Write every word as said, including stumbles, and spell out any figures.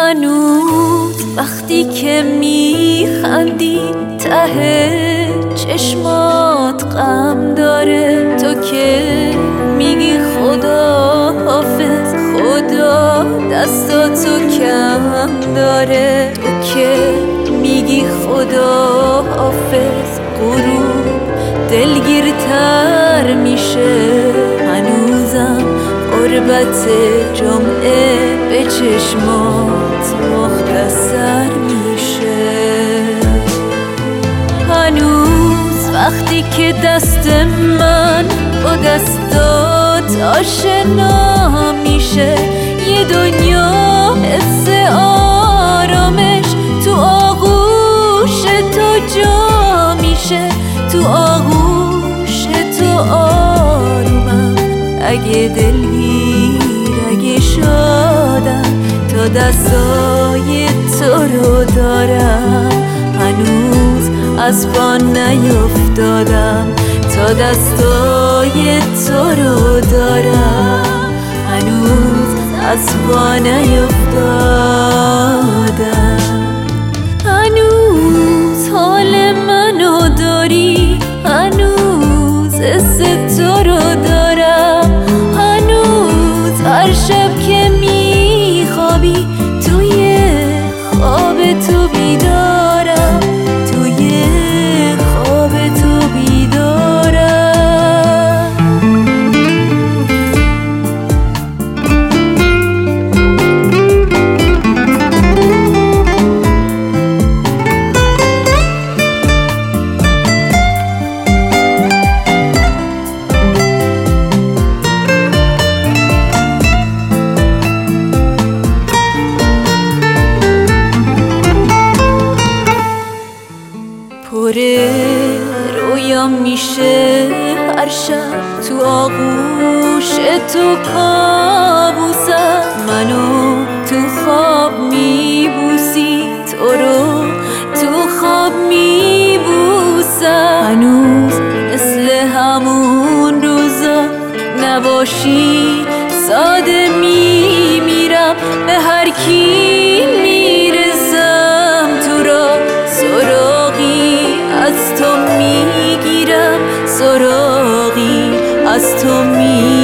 هنوز وقتی که میخندی ته چشمات غم داره، تو که میگی خدا حافظ، خدا دستاتو کم داره. تو که میگی خدا حافظ، غروب دلگیرتر میشه. هنوزم قربت جمعه به چشمات مختصر میشه. هنوز وقتی که دست من با دستات آشنا میشه، یه دنیا حس آرامش تو آغوش تو جا میشه. تو آغوش تو آرومم، اگه دلگیر اگه شادم، تا دستای تو رو دارم. هنوز از پا نیفتادم، تا دستای تو رو دارم. هنوز از پا نیفتادم. هنوز حال منو داری، هنوز حس تو رو دارم. هنوز هر شب که میخوابی توی خواب تو بیدارم، توی خواب تو بیدارم. پره رویام میشه هر شب، تو آغوش تو کابوسم. منو تو خواب میبوسی، تو رو تو خواب میبوسم. هنوز مثل همون روزا نباشی ساده میمیرم، به هر کی میرسم تو را سراغی از تو میگیرم، سراغی از تو میگیرم.